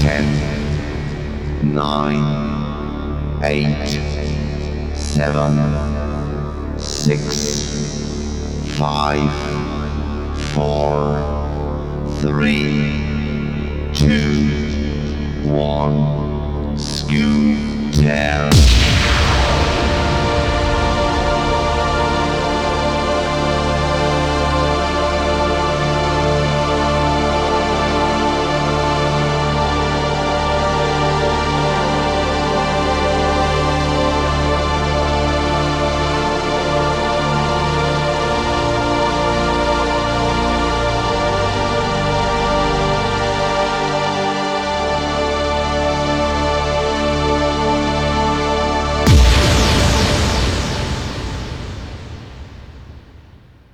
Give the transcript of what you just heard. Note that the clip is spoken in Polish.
10, 9, 8, 7, 6, 5, 4, 3, 2, 1.